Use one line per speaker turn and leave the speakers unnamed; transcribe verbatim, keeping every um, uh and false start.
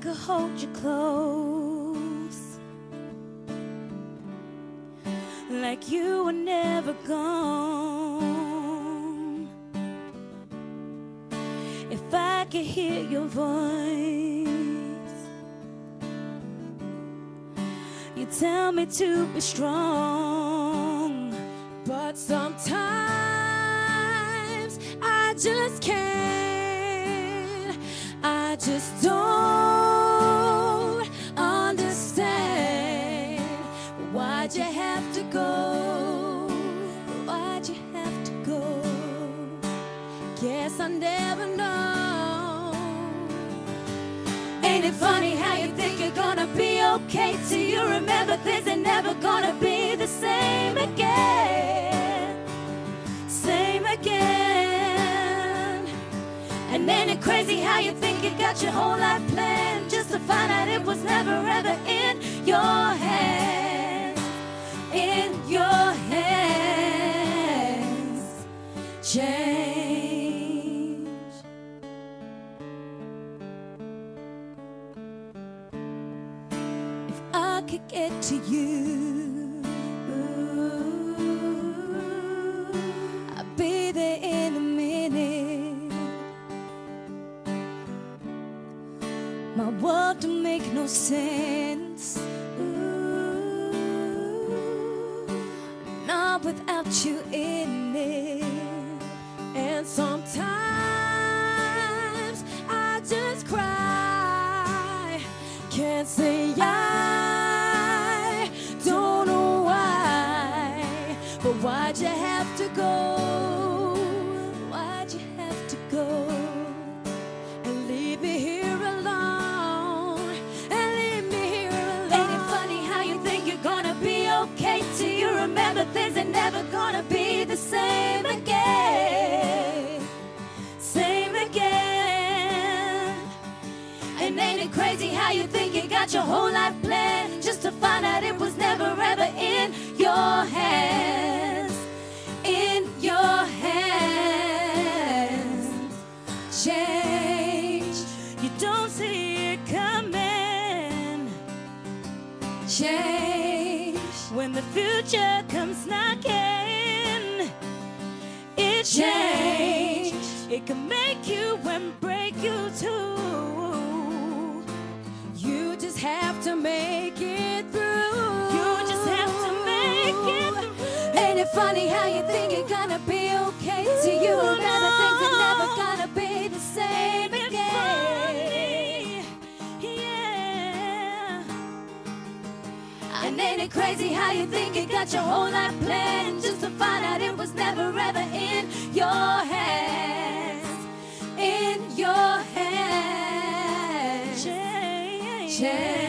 could hold you close, like you were never gone. If I could hear your voice, you tell me to be strong. But sometimes I just can't, I just don't understand. Why'd you have to go? Why'd you have to go? Guess I never know. Ain't it funny how you think you're gonna be okay till you remember things are never gonna be the same again, same again. And ain't it crazy how you think you got your whole life planned just to find out it was never ever in your hands, in your hands. Change. If I could get to you, I'd be there in a minute. My world don't make no sense, not without you in it. And sometimes I just cry, can't say I don't know why. But why'd you have to go? Why'd you have to go and leave me here alone, and leave me here alone? Ain't it funny how you think you're gonna be okay till you remember things are never gonna be the same again, same again. And ain't it crazy how you think you got your whole life planned just to find out it was never ever in your hands, in your hands. Change, you don't see it coming. Change, when the future comes knocking. It change, it can make you and break you too. You just have to make it through. You just have to make it through. Ain't it funny how you think you're gonna be okay till you remember things are never gonna be the same again? Yeah. And ain't it crazy how you think you got your whole life planned just to find out it was never ever in your hands, in your hands. Change. Change.